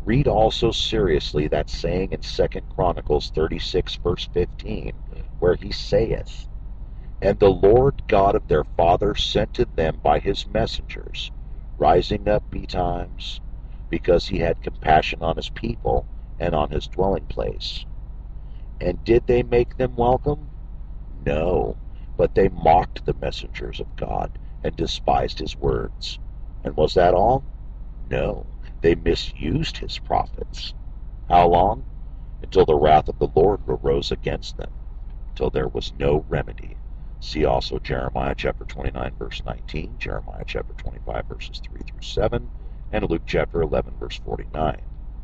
Read also seriously that saying in 2 Chronicles 36, verse 15, where he saith, And the Lord God of their fathers sent to them by his messengers, rising up betimes, because he had compassion on his people and on his dwelling place. And did they make them welcome? No, but they mocked the messengers of God and despised his words. And was that all? No, they misused his prophets. How long? Until the wrath of the Lord arose against them, till there was no remedy. See also Jeremiah chapter 29, verse 19, Jeremiah chapter 25, verses 3 through 7, and Luke chapter 11, verse 49.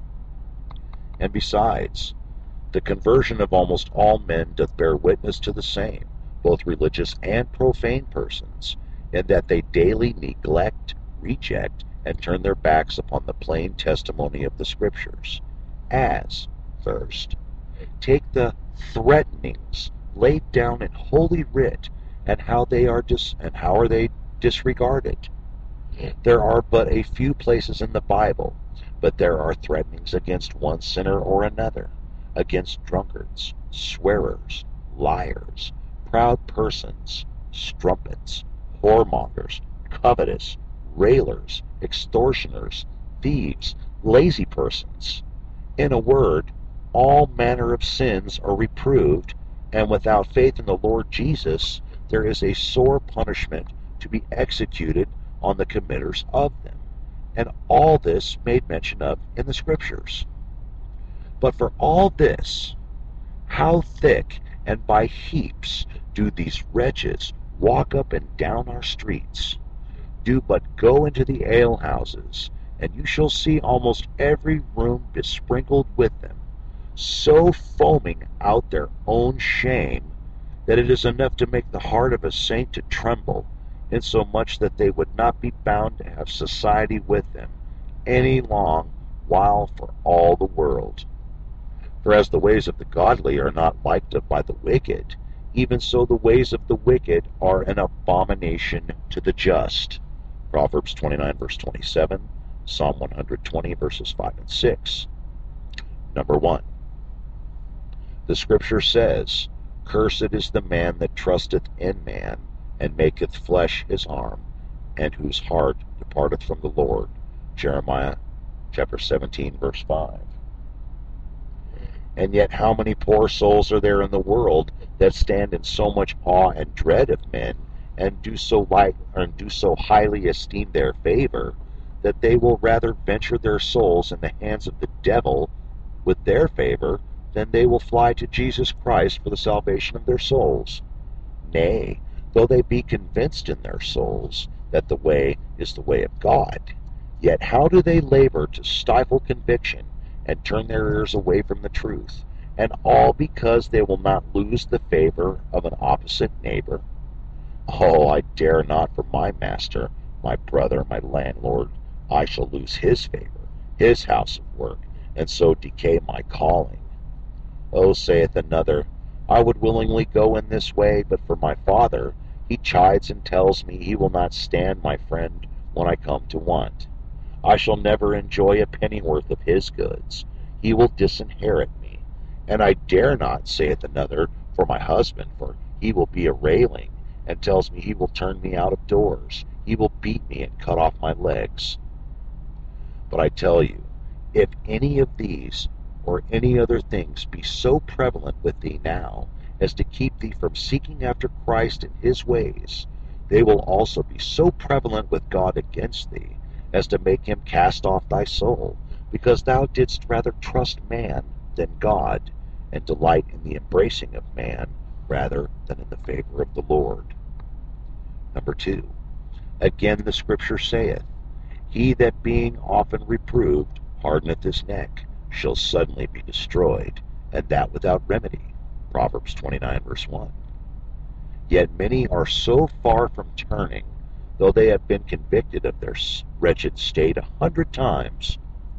And besides, the conversion of almost all men doth bear witness to the same, both religious and profane persons, in that they daily neglect, reject, and turn their backs upon the plain testimony of the Scriptures. As, first, take the threatenings laid down in Holy Writ, and how are they disregarded? There are but a few places in the Bible, but there are threatenings against one sinner or another, against drunkards, swearers, liars, proud persons, strumpets, whoremongers, covetous, railers, extortioners, thieves, lazy persons. In a word, all manner of sins are reproved, and without faith in the Lord Jesus, there is a sore punishment to be executed on the committers of them. And all this made mention of in the Scriptures. But for all this, how thick and by heaps do these wretches walk up and down our streets? Do but go into the alehouses, and you shall see almost every room besprinkled with them, so foaming out their own shame, that it is enough to make the heart of a saint to tremble, insomuch that they would not be bound to have society with them any long while for all the world. For as the ways of the godly are not liked of by the wicked, even so the ways of the wicked are an abomination to the just. Proverbs 29, verse 27, Psalm 120, verses 5 and 6. Number 1. The Scripture says, Cursed is the man that trusteth in man, and maketh flesh his arm, and whose heart departeth from the Lord. Jeremiah chapter 17, verse 5. And yet how many poor souls are there in the world that stand in so much awe and dread of men, and do so highly esteem their favor, that they will rather venture their souls in the hands of the devil with their favor than they will fly to Jesus Christ for the salvation of their souls. Nay, though they be convinced in their souls that the way is the way of God, yet how do they labor to stifle conviction and turn their ears away from the truth, and all because they will not lose the favor of an opposite neighbor? Oh, I dare not for my master, my brother, my landlord. I shall lose his favor, his house of work, and so decay my calling. Oh, saith another, I would willingly go in this way, but for my father, he chides and tells me he will not stand my friend when I come to want. I shall never enjoy a pennyworth of his goods. He will disinherit me. And I dare not, saith another, for my husband, for he will be a railing, and tells me he will turn me out of doors. He will beat me and cut off my legs. But I tell you, if any of these or any other things be so prevalent with thee now as to keep thee from seeking after Christ in his ways, they will also be so prevalent with God against thee as to make him cast off thy soul, because thou didst rather trust man than God, and delight in the embracing of man rather than in the favor of the Lord. Number 2. Again the Scripture saith, He that being often reproved hardeneth his neck shall suddenly be destroyed, and that without remedy. Proverbs 29, verse 1. Yet many are so far from turning, though they have been convicted of their wretched state 100 times,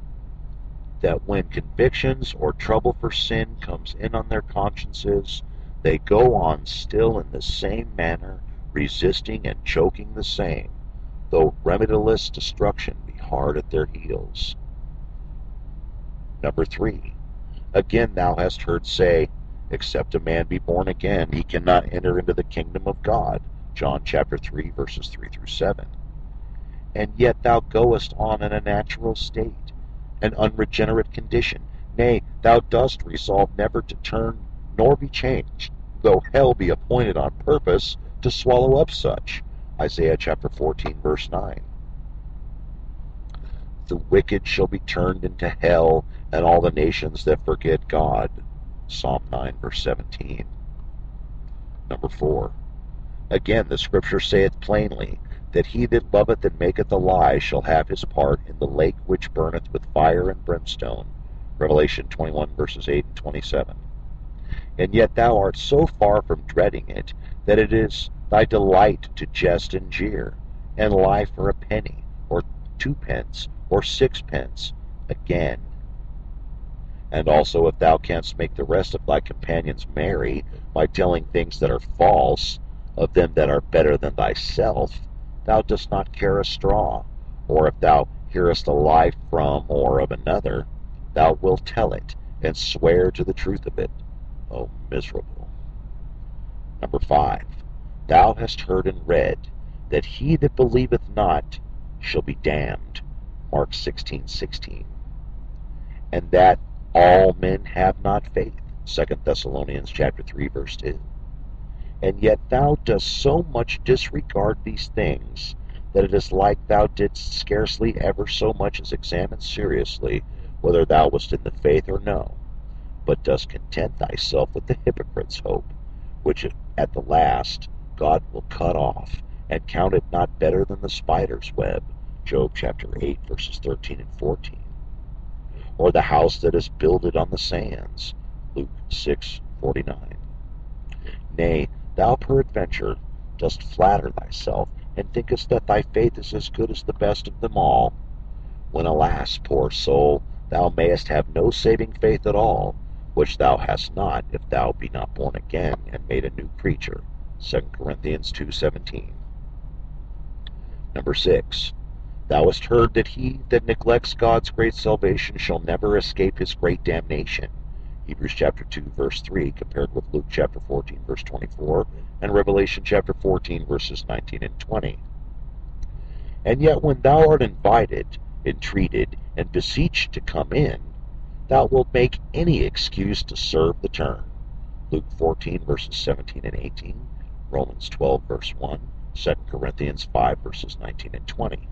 that when convictions or trouble for sin comes in on their consciences, they go on still in the same manner, resisting and choking the same, though remediless destruction be hard at their heels. Number 3, again thou hast heard say, except a man be born again, he cannot enter into the kingdom of God. John chapter 3, verses 3 through 7. And yet thou goest on in a natural state, an unregenerate condition. Nay, thou dost resolve never to turn nor be changed, though hell be appointed on purpose to swallow up such. Isaiah chapter 14, verse 9. The wicked shall be turned into hell, and all the nations that forget God. Psalm 9, verse 17. Number 4. Again, the Scripture saith plainly, that he that loveth and maketh a lie shall have his part in the lake which burneth with fire and brimstone. Revelation 21, verses 8 and 27. And yet thou art so far from dreading it, that it is thy delight to jest and jeer, and lie for a penny, or 2 pence, or 6 pence, again. And also, if thou canst make the rest of thy companions merry by telling things that are false of them that are better than thyself, thou dost not care a straw. Or if thou hearest a lie from or of another, thou wilt tell it, and swear to the truth of it. O miserable. Number 5. Thou hast heard and read that he that believeth not shall be damned. Mark 16:16. And that all men have not faith. 2 Thessalonians chapter 3, verse 2. And yet thou dost so much disregard these things, that it is like thou didst scarcely ever so much as examine seriously whether thou wast in the faith or no, but dost content thyself with the hypocrite's hope, which at the last God will cut off, and count it not better than the spider's web. Job chapter 8, verses 13 and 14. Or the house that is builded on the sands. Luke 6:49. Nay, thou peradventure dost flatter thyself, and thinkest that thy faith is as good as the best of them all, when, alas, poor soul, thou mayest have no saving faith at all, which thou hast not if thou be not born again and made a new creature. 2 Corinthians 2:17. Number 6. Thou hast heard that he that neglects God's great salvation shall never escape his great damnation. Hebrews chapter 2, verse 3, compared with Luke chapter 14, verse 24, and Revelation chapter 14, verses 19 and 20. And yet when thou art invited, entreated, and beseeched to come in, thou wilt make any excuse to serve the turn. Luke 14, verses 17 and 18, Romans 12, verse 1, 2 Corinthians 5, verses 19 and 20.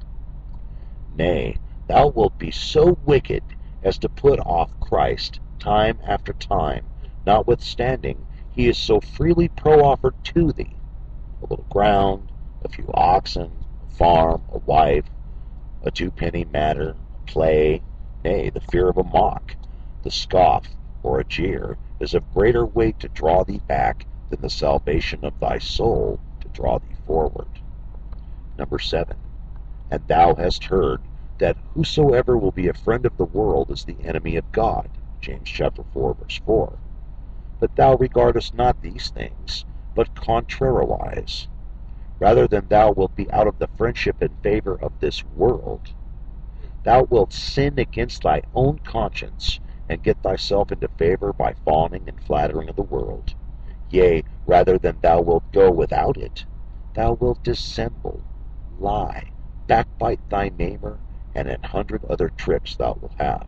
Nay, thou wilt be so wicked as to put off Christ time after time, notwithstanding he is so freely proffered to thee. A little ground, a few oxen, a farm, a wife, a 2-penny matter, a play, nay, the fear of a mock, the scoff, or a jeer, is of greater weight to draw thee back than the salvation of thy soul to draw thee forward. Number 7. And thou hast heard that whosoever will be a friend of the world is the enemy of God. James chapter 4, verse 4. But thou regardest not these things, but contrariwise. Rather than thou wilt be out of the friendship and favor of this world, thou wilt sin against thy own conscience, and get thyself into favor by fawning and flattering of the world. Yea, rather than thou wilt go without it, thou wilt dissemble, lie, backbite thy neighbor, and 100 other tricks thou wilt have.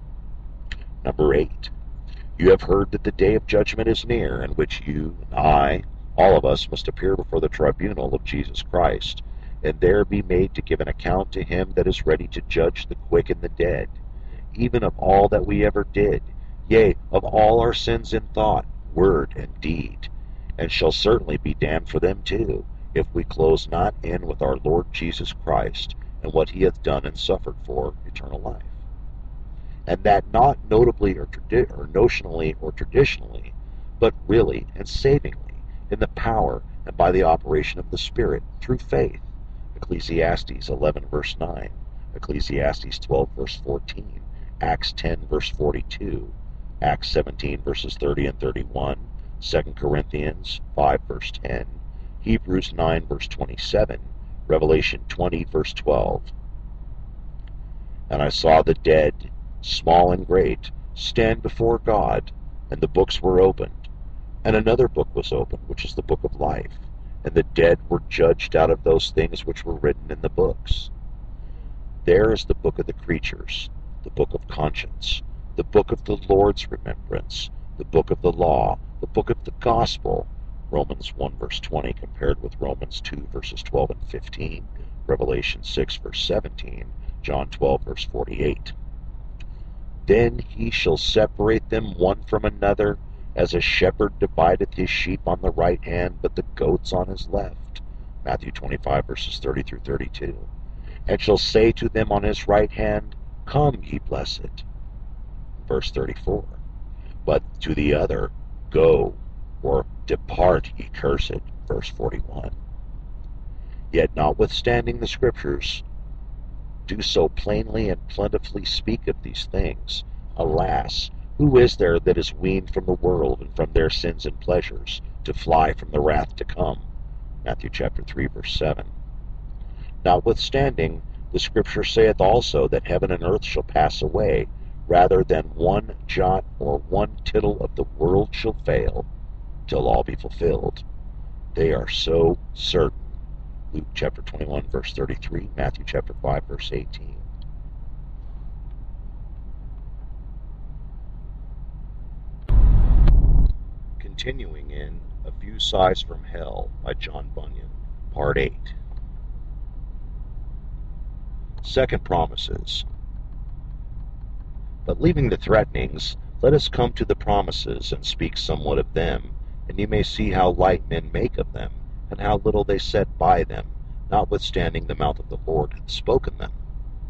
Number 8. You have heard that the day of judgment is near, in which you and I, all of us, must appear before the tribunal of Jesus Christ, and there be made to give an account to him that is ready to judge the quick and the dead, even of all that we ever did, yea, of all our sins in thought, word, and deed, and shall certainly be damned for them too, if we close not in with our Lord Jesus Christ, and what he hath done and suffered for eternal life. And that not notably or notionally or traditionally, but really and savingly, in the power and by the operation of the Spirit, through faith. Ecclesiastes 11, verse 9, Ecclesiastes 12, verse 14, Acts 10, verse 42, Acts 17, verses 30 and 31, 2 Corinthians 5, verse 10, Hebrews 9, verse 27, Revelation 20, verse 12. And I saw the dead, small and great, stand before God, and the books were opened. And another book was opened, which is the book of life. And the dead were judged out of those things which were written in the books. There is the book of the creatures, the book of conscience, the book of the Lord's remembrance, the book of the law, the book of the gospel, Romans 1 verse 20 compared with Romans 2 verses 12 and 15, Revelation 6 verse 17, John 12 verse 48. Then he shall separate them one from another, as a shepherd divideth his sheep on the right hand, but the goats on his left, Matthew 25 verses 30 through 32. And shall say to them on his right hand, Come, ye blessed, verse 34. But to the other, Go, or depart, ye cursed, verse 41. Yet notwithstanding the Scriptures do so plainly and plentifully speak of these things, alas, who is there that is weaned from the world and from their sins and pleasures, to fly from the wrath to come? Matthew chapter 3, verse 7. Notwithstanding, the Scripture saith also that heaven and earth shall pass away, rather than one jot or one tittle of the world shall fail, till all be fulfilled. They are so certain. Luke chapter 21, verse 33, Matthew chapter 5, verse 18. Continuing in A Few Sighs from Hell by John Bunyan, Part 8. Second Promises. But leaving the threatenings, let us come to the promises, and speak somewhat of them, and ye may see how light men make of them, and how little they set by them, notwithstanding the mouth of the Lord hath spoken them.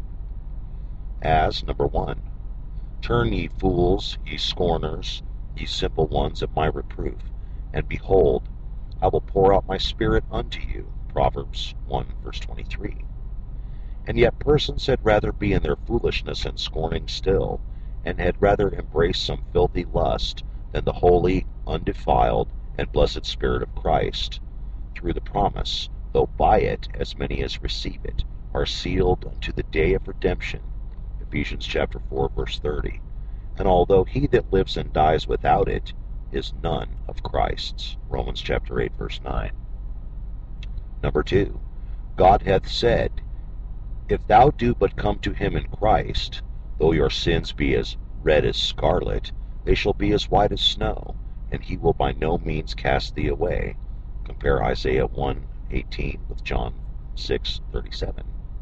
As, number 1, Turn ye fools, ye scorners, ye simple ones, at my reproof, and behold, I will pour out my spirit unto you, Proverbs 1 verse 23. And yet persons had rather be in their foolishness and scorning still, and had rather embrace some filthy lust, than the holy, undefiled, and blessed Spirit of Christ, through the promise, though by it as many as receive it are sealed unto the day of redemption, Ephesians chapter 4 verse 30. And although he that lives and dies without it is none of Christ's, Romans chapter 8 verse 9. Number 2, God hath said, If thou do but come to him in Christ, though your sins be as red as scarlet, they shall be as white as snow, and he will by no means cast thee away. Compare Isaiah 1:18 with John 6:37.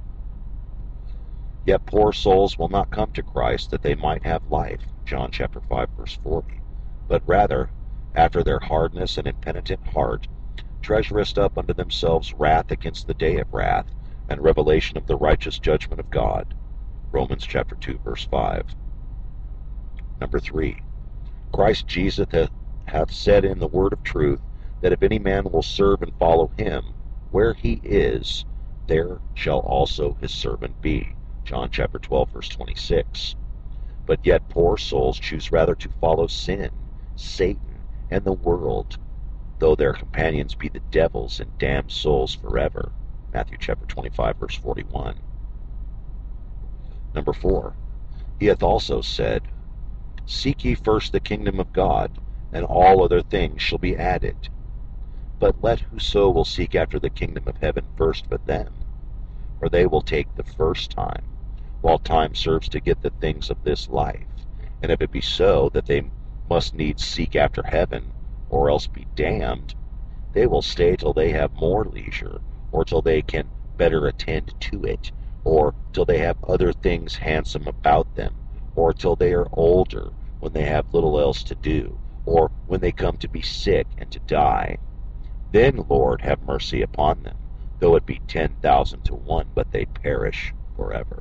Yet poor souls will not come to Christ that they might have life, John chapter 5 verse 40, but rather, after their hardness and impenitent heart, treasurest up unto themselves wrath against the day of wrath, and revelation of the righteous judgment of God, Romans chapter 2 verse 5. Number 3, Christ Jesus hath said in the word of truth, that if any man will serve and follow him, where he is, there shall also his servant be, John chapter 12 verse 26. But yet poor souls choose rather to follow sin, Satan, and the world, though their companions be the devils and damned souls forever, Matthew chapter 25 verse 41. Number 4, he hath also said, Seek ye first the kingdom of God, and all other things shall be added. But let whoso will seek after the kingdom of heaven first for them, for they will take the first time, while time serves to get the things of this life. And if it be so that they must needs seek after heaven, or else be damned, they will stay till they have more leisure, or till they can better attend to it, or till they have other things handsome about them, or till they are older, when they have little else to do, or when they come to be sick and to die. Then, Lord, have mercy upon them, though it be 10,000 to 1, but they perish forever.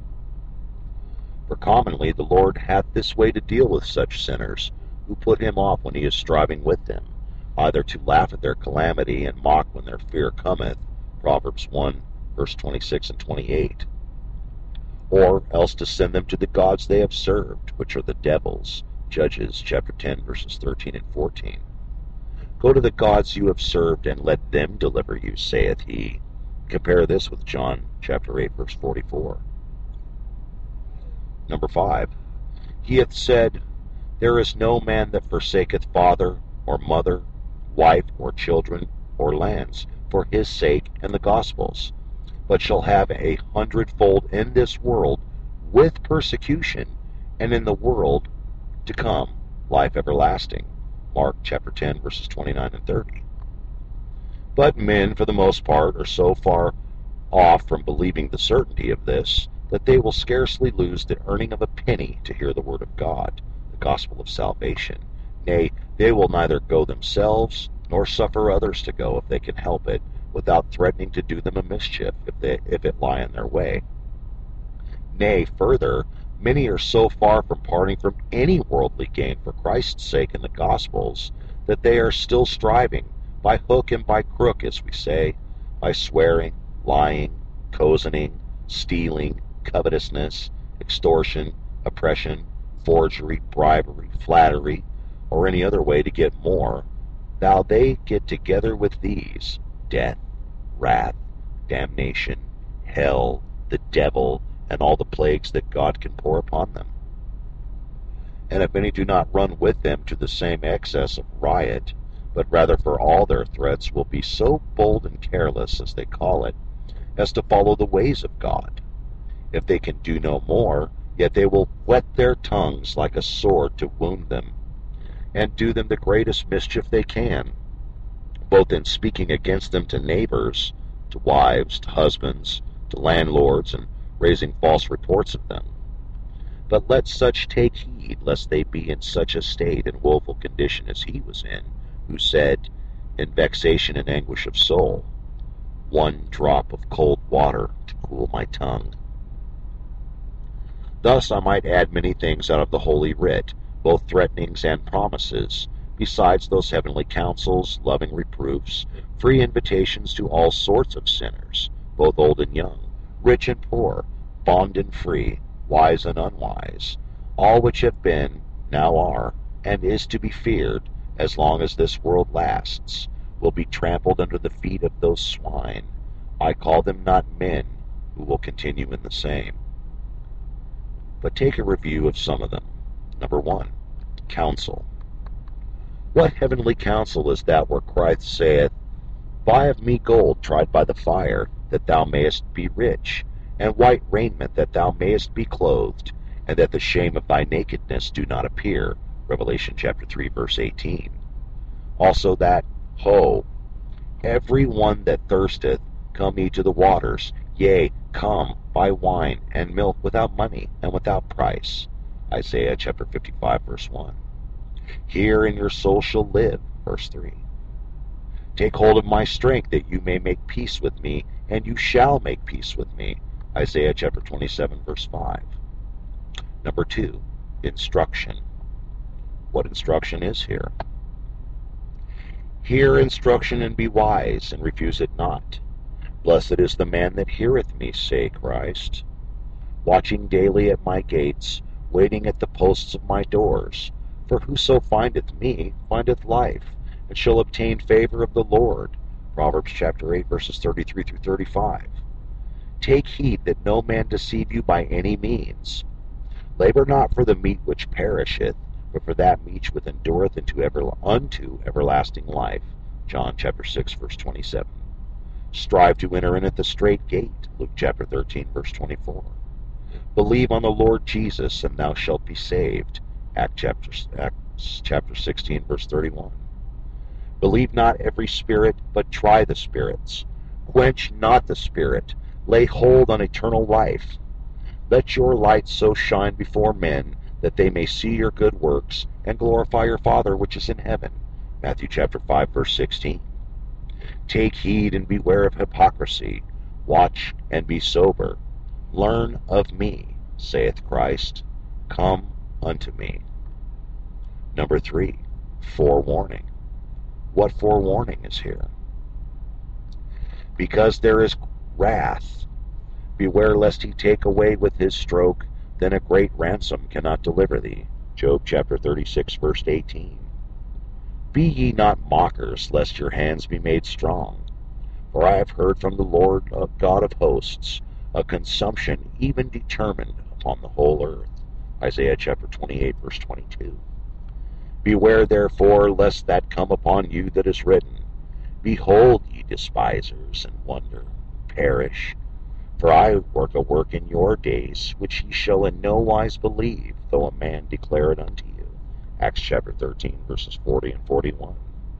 For commonly the Lord hath this way to deal with such sinners, who put him off when he is striving with them, either to laugh at their calamity and mock when their fear cometh, Proverbs 1, verse 26 and 28, or else to send them to the gods they have served, which are the devils, Judges chapter 10, verses 13 and 14. Go to the gods you have served, and let them deliver you, saith he. Compare this with John chapter 8, verse 44. Number 5, He hath said, There is no man that forsaketh father, or mother, wife, or children, or lands, for his sake and the gospel's, but shall have 100-fold in this world with persecution, and in the world to come life everlasting. Mark chapter 10, verses 29 and 30. But men, for the most part, are so far off from believing the certainty of this, that they will scarcely lose the earning of a penny to hear the word of God, the gospel of salvation. Nay, they will neither go themselves, nor suffer others to go if they can help it, without threatening to do them a mischief if it lie in their way. Nay, further, many are so far from parting from any worldly gain for Christ's sake in the Gospels, that they are still striving, by hook and by crook, as we say, by swearing, lying, cozening, stealing, covetousness, extortion, oppression, forgery, bribery, flattery, or any other way to get more, thou they get together with these death, wrath, damnation, hell, the devil, and all the plagues that God can pour upon them. And if any do not run with them to the same excess of riot, but rather for all their threats will be so bold and careless, as they call it, as to follow the ways of God. If they can do no more, yet they will whet their tongues like a sword to wound them, and do them the greatest mischief they can, both in speaking against them to neighbors, to wives, to husbands, to landlords, and raising false reports of them. But let such take heed, lest they be in such a state and woeful condition as he was in, who said, in vexation and anguish of soul, one drop of cold water to cool my tongue. Thus I might add many things out of the Holy Writ, both threatenings and promises, besides those heavenly counsels, loving reproofs, free invitations to all sorts of sinners, both old and young, rich and poor, bond and free, wise and unwise, all which have been, now are, and is to be feared, as long as this world lasts, will be trampled under the feet of those swine. I call them not men, who will continue in the same. But take a review of some of them. Number 1, counsel. What heavenly counsel is that where Christ saith, Buy of me gold tried by the fire, that thou mayest be rich, and white raiment, that thou mayest be clothed, and that the shame of thy nakedness do not appear. Revelation chapter 3, verse 18. Also that, Ho, every one that thirsteth, come ye to the waters, yea, come, buy wine and milk without money and without price. Isaiah chapter 55, verse 1. Here in your soul shall live, verse 3. Take hold of my strength, that you may make peace with me, and you shall make peace with me. Isaiah chapter 27, verse 5. Number 2, instruction. What instruction is here? Hear instruction and be wise, and refuse it not. Blessed is the man that heareth me, say Christ. Watching daily at my gates, waiting at the posts of my doors. For whoso findeth me findeth life, and shall obtain favor of the Lord. Proverbs chapter 8, verses 33 through 35. Take heed that no man deceive you by any means. Labor not for the meat which perisheth, but for that meat which endureth unto everlasting life. John chapter 6, verse 27. Strive to enter in at the strait gate. Luke chapter 13, verse 24. Believe on the Lord Jesus, and thou shalt be saved. Acts chapter 16, verse 31. Believe not every spirit, but try the spirits. Quench not the spirit. Lay hold on eternal life. Let your light so shine before men, that they may see your good works, and glorify your Father which is in heaven. Matthew chapter 5, verse 16. Take heed and beware of hypocrisy. Watch and be sober. Learn of me, saith Christ. Come unto me. Number 3, forewarning. What forewarning is here? Because there is wrath. Beware lest he take away with his stroke, then a great ransom cannot deliver thee. Job chapter 36, verse 18. Be ye not mockers, lest your hands be made strong. For I have heard from the Lord God of hosts a consumption even determined upon the whole earth. Isaiah chapter 28, verse 22. Beware therefore, lest that come upon you that is written, Behold, ye despisers, and wonder, perish. For I work a work in your days, which ye shall in no wise believe, though a man declare it unto you. Acts chapter 13, verses 40 and 41.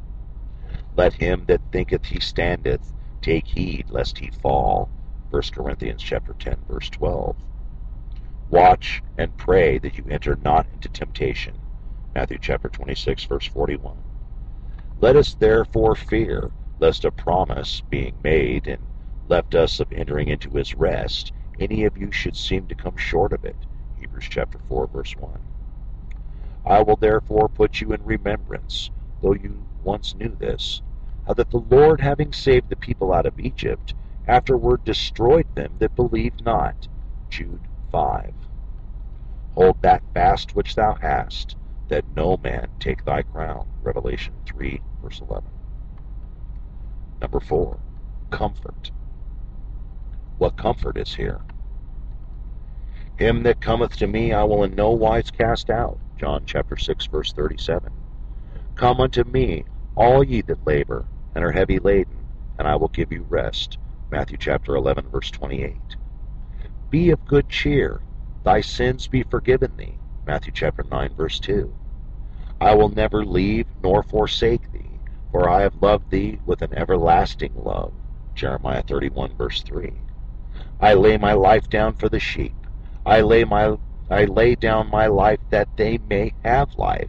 Let him that thinketh he standeth take heed lest he fall. 1 Corinthians chapter 10, verse 12. Watch and pray that you enter not into temptation. Matthew chapter 26, verse 41. Let us therefore fear, lest a promise being made and left us of entering into his rest, any of you should seem to come short of it. Hebrews chapter 4, verse 1. I will therefore put you in remembrance, though you once knew this, how that the Lord, having saved the people out of Egypt, afterward destroyed them that believed not. Jude 5. Hold that fast which thou hast, that no man take thy crown. Revelation 3, verse 11. Number 4, comfort. What comfort is here? Him that cometh to me I will in no wise cast out. John chapter 6, verse 37. Come unto me, all ye that labor and are heavy laden, and I will give you rest. Matthew chapter 11, verse 28. Be of good cheer, thy sins be forgiven thee. Matthew chapter 9, verse 2. I will never leave nor forsake thee, for I have loved thee with an everlasting love. Jeremiah 31, verse 3. I lay my life down for the sheep. I lay down my life that they may have life.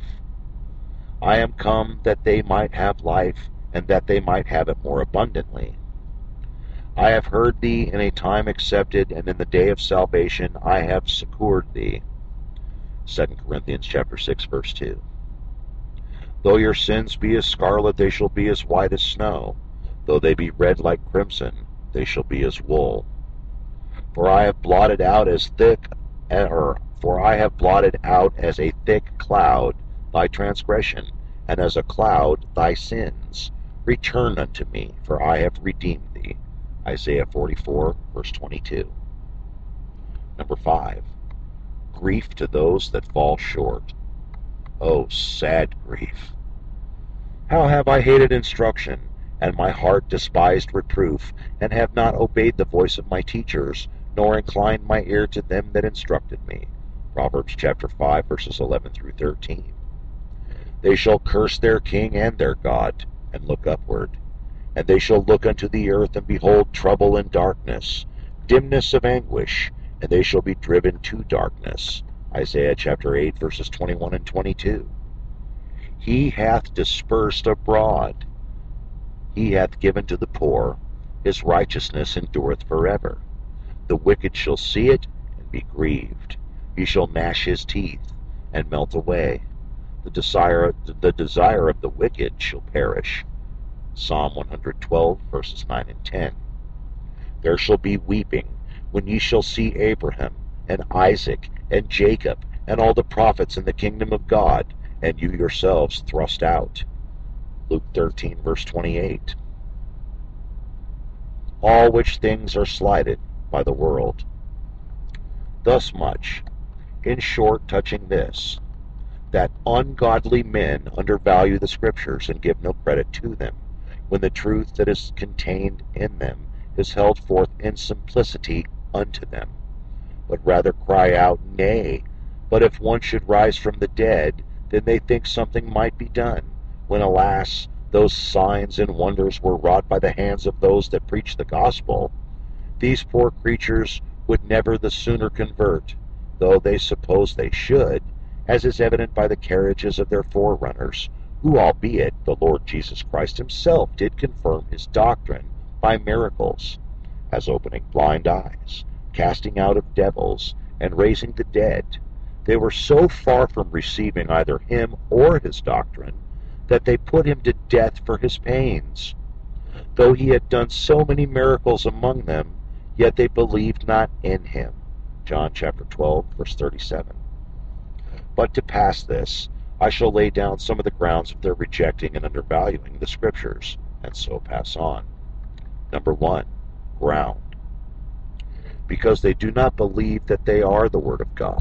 I am come that they might have life, and that they might have it more abundantly. I have heard thee in a time accepted, and in the day of salvation I have succored thee. 2 Corinthians chapter 6, verse 2. Though your sins be as scarlet, they shall be as white as snow. Though they be red like crimson, they shall be as wool. For I have blotted out as a thick cloud thy transgression, and as a cloud thy sins. Return unto me, for I have redeemed thee. Isaiah 44, verse 22. Number 5, grief to those that fall short. Oh, sad grief! How have I hated instruction, and my heart despised reproof, and have not obeyed the voice of my teachers, nor inclined my ear to them that instructed me. Proverbs chapter 5, verses 11 through 13. They shall curse their king and their God, and look upward. And they shall look unto the earth, and behold trouble and darkness, dimness of anguish, and they shall be driven to darkness. Isaiah chapter 8, verses 21 and 22. He hath dispersed abroad. He hath given to the poor. His righteousness endureth forever. The wicked shall see it, and be grieved. He shall gnash his teeth, and melt away. The desire of the wicked shall perish. Psalm 112, verses 9 and 10. There shall be weeping, when ye shall see Abraham, and Isaac, and Jacob, and all the prophets in the kingdom of God, and you yourselves thrust out. Luke 13, verse 28. All which things are slighted by the world. Thus much, in short, touching this, that ungodly men undervalue the Scriptures and give no credit to them, when the truth that is contained in them is held forth in simplicity unto them, but rather cry out, Nay, but if one should rise from the dead, then they think something might be done, when, alas, those signs and wonders were wrought by the hands of those that preach the gospel. These poor creatures would never the sooner convert, though they suppose they should, as is evident by the carriages of their forerunners, who, albeit the Lord Jesus Christ himself did confirm his doctrine by miracles, as opening blind eyes, casting out of devils, and raising the dead, they were so far from receiving either him or his doctrine, that they put him to death for his pains. Though he had done so many miracles among them, yet they believed not in him. John chapter 12, verse 37. But to pass this, I shall lay down some of the grounds of their rejecting and undervaluing the Scriptures, and so pass on. Number 1, ground. Because they do not believe that they are the Word of God,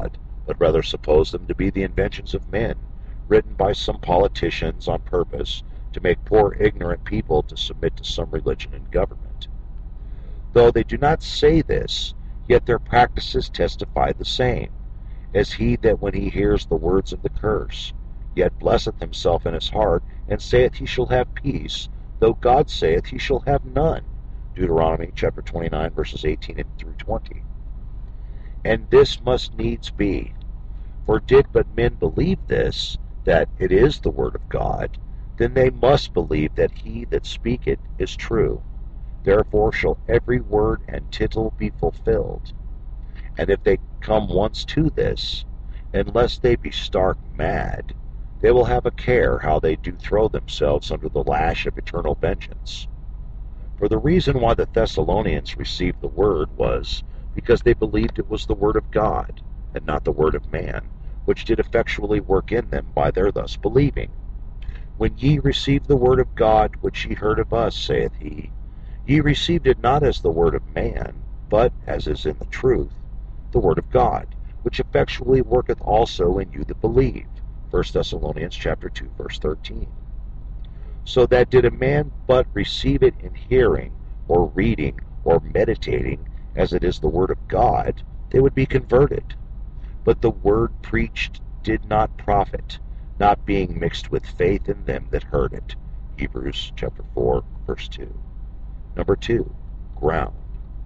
but rather suppose them to be the inventions of men, written by some politicians on purpose to make poor ignorant people to submit to some religion and government. Though they do not say this, yet their practices testify the same, as he that when he hears the words of the curse, yet blesseth himself in his heart, and saith he shall have peace, though God saith he shall have none. Deuteronomy chapter 29, verses 18 through 20. And this must needs be. For did but men believe this, that it is the word of God, then they must believe that he that speaketh is true. Therefore shall every word and tittle be fulfilled. And if they come once to this, unless they be stark mad, they will have a care how they do throw themselves under the lash of eternal vengeance. For the reason why the Thessalonians received the word was because they believed it was the word of God, and not the word of man, which did effectually work in them by their thus believing. When ye received the word of God, which ye heard of us, saith he, ye received it not as the word of man, but, as is in the truth, the word of God, which effectually worketh also in you that believe. 1 Thessalonians chapter 2, verse 13. So that did a man but receive it in hearing, or reading, or meditating, as it is the word of God, they would be converted. But the word preached did not profit, not being mixed with faith in them that heard it. Hebrews chapter 4, verse 2. Number 2, ground.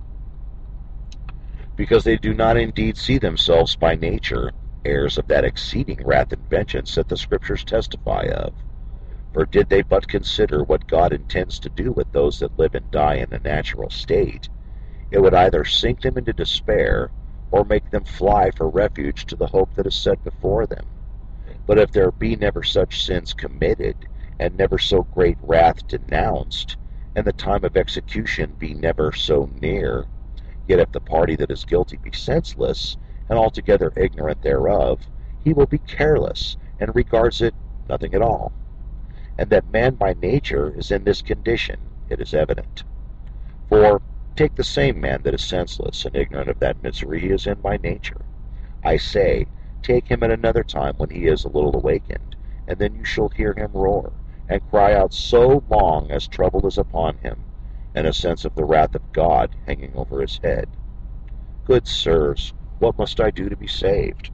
Because they do not indeed see themselves by nature heirs of that exceeding wrath and vengeance that the Scriptures testify of. For did they but consider what God intends to do with those that live and die in a natural state, it would either sink them into despair, or make them fly for refuge to the hope that is set before them. But if there be never such sins committed, and never so great wrath denounced, and the time of execution be never so near, yet if the party that is guilty be senseless, and altogether ignorant thereof, he will be careless, and regards it nothing at all. And that man by nature is in this condition, it is evident. For take the same man that is senseless and ignorant of that misery he is in by nature. I say, take him at another time when he is a little awakened, and then you shall hear him roar, and cry out so long as trouble is upon him, and a sense of the wrath of God hanging over his head. Good sirs, what must I do to be saved?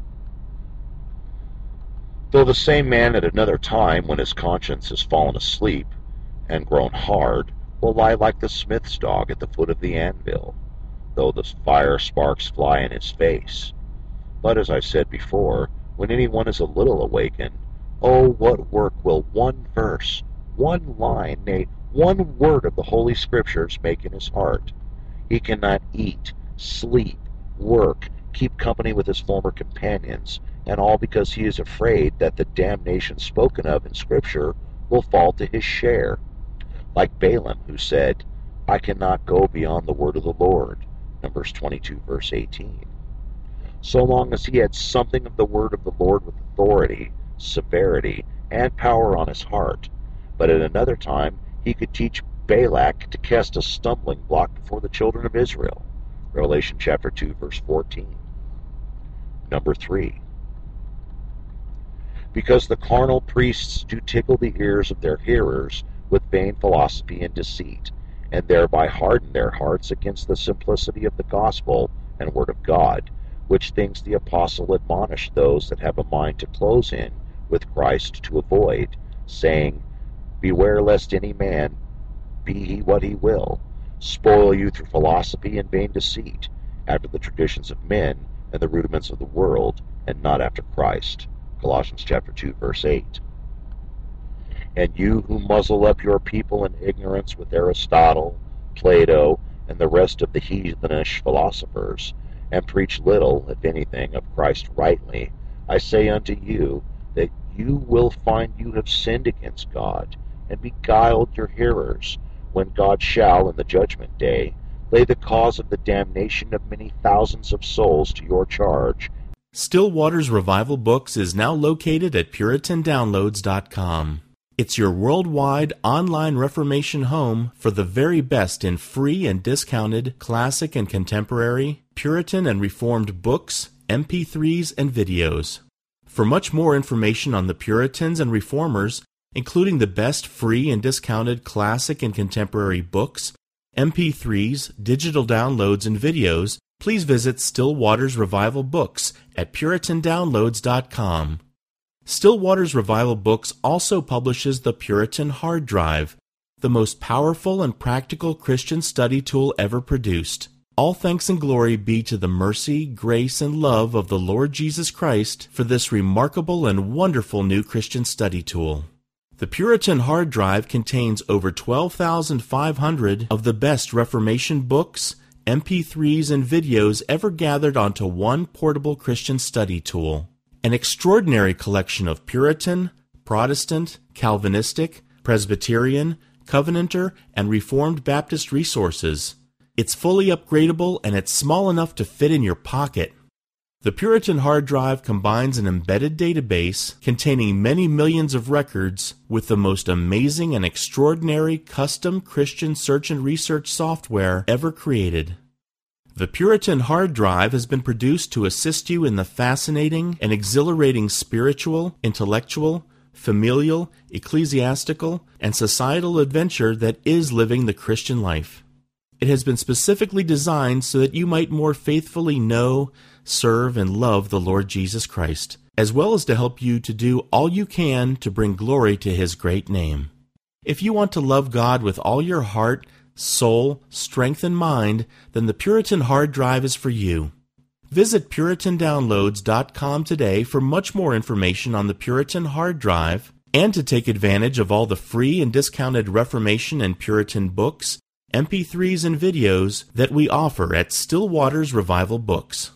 Though the same man at another time, when his conscience has fallen asleep and grown hard, will lie like the smith's dog at the foot of the anvil, though the fire sparks fly in his face. But as I said before, when anyone is a little awakened, oh, what work will one verse, one line, nay, one word of the Holy Scriptures make in his heart? He cannot eat, sleep, work, keep company with his former companions, and all because he is afraid that the damnation spoken of in Scripture will fall to his share. Like Balaam, who said, I cannot go beyond the word of the Lord, Numbers 22, verse 18. So long as he had something of the word of the Lord with authority, severity, and power on his heart, but at another time he could teach Balak to cast a stumbling block before the children of Israel, Revelation chapter 2, verse 14. Number 3. Because the carnal priests do tickle the ears of their hearers with vain philosophy and deceit, and thereby harden their hearts against the simplicity of the gospel and word of God, which things the apostle admonished those that have a mind to close in with Christ to avoid, saying, Beware lest any man, be he what he will, spoil you through philosophy and vain deceit, after the traditions of men and the rudiments of the world, and not after Christ. Colossians chapter 2, verse 8. And you who muzzle up your people in ignorance with Aristotle, Plato, and the rest of the heathenish philosophers, and preach little, if anything, of Christ rightly, I say unto you, that you will find you have sinned against God, and beguiled your hearers, when God shall, in the judgment day, lay the cause of the damnation of many thousands of souls to your charge. Still Waters Revival Books is now located at PuritanDownloads.com. It's your worldwide online Reformation home for the very best in free and discounted classic and contemporary, Puritan and Reformed books, MP3s, and videos. For much more information on the Puritans and Reformers, including the best free and discounted classic and contemporary books, MP3s, digital downloads, and videos, please visit Still Waters Revival Books at PuritanDownloads.com. Still Waters Revival Books also publishes the Puritan Hard Drive, the most powerful and practical Christian study tool ever produced. All thanks and glory be to the mercy, grace, and love of the Lord Jesus Christ for this remarkable and wonderful new Christian study tool. The Puritan Hard Drive contains over 12,500 of the best Reformation books, MP3s, and videos ever gathered onto one portable Christian study tool. An extraordinary collection of Puritan, Protestant, Calvinistic, Presbyterian, Covenanter, and Reformed Baptist resources. It's fully upgradable and it's small enough to fit in your pocket. The Puritan Hard Drive combines an embedded database containing many millions of records with the most amazing and extraordinary custom Christian search and research software ever created. The Puritan Hard Drive has been produced to assist you in the fascinating and exhilarating spiritual, intellectual, familial, ecclesiastical, and societal adventure that is living the Christian life. It has been specifically designed so that you might more faithfully know, serve, and love the Lord Jesus Christ, as well as to help you to do all you can to bring glory to His great name. If you want to love God with all your heart, soul, strength, and mind, then the Puritan Hard Drive is for you. Visit PuritanDownloads.com today for much more information on the Puritan Hard Drive and to take advantage of all the free and discounted Reformation and Puritan books, MP3s, and videos that we offer at Still Waters Revival Books.